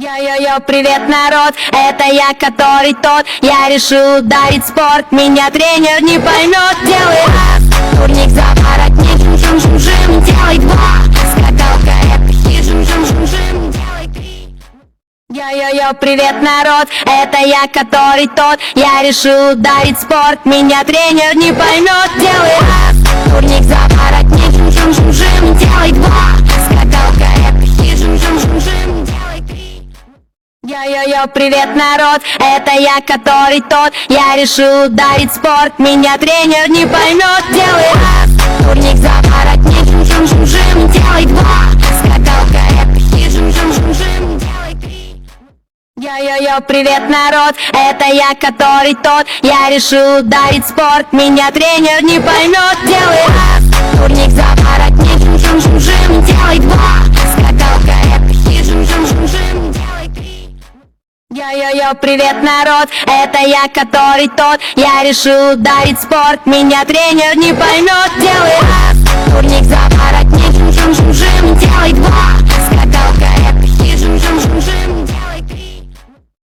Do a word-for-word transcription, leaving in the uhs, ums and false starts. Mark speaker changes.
Speaker 1: Йо-йо-йо, привет, народ, это я, который тот. Я решил ударить спорт, меня тренер не поймет. Делай раз, турник за воротник, жим-жим-жим, делай два. Скакалка, это хит, жим-жим-жим, делай три. Йо-йо-йо, привет, народ, это я, который тот. Я решил ударить спорт, меня тренер не поймет. Делай раз, турник за воротник, жим-жим-жим, делай два. Скакалка, это хит, жим-жим-жим, делай три. Йо-йо-йо, привет, народ, это я, который тот. Я решил ударить спорт, меня тренер не поймет. Делай раз, турник за воротник, жим-жим-жим, делай два. Скакалка, это хит, жим-жим-жим, делай три. Йо-йо-йо, привет, народ, это я, который тот. Я решил ударить спорт, меня тренер не поймет. Делай раз, турник за воротник, жим-жим-жим, делай два. Скакалка, это хит, жим-жим-жим, делай три. Йо-йо-йо, привет, народ, это я, который тот. Я решил ударить спорт, меня тренер не поймет. Делай раз, турник за воротник, жим-жим-жим, делай два.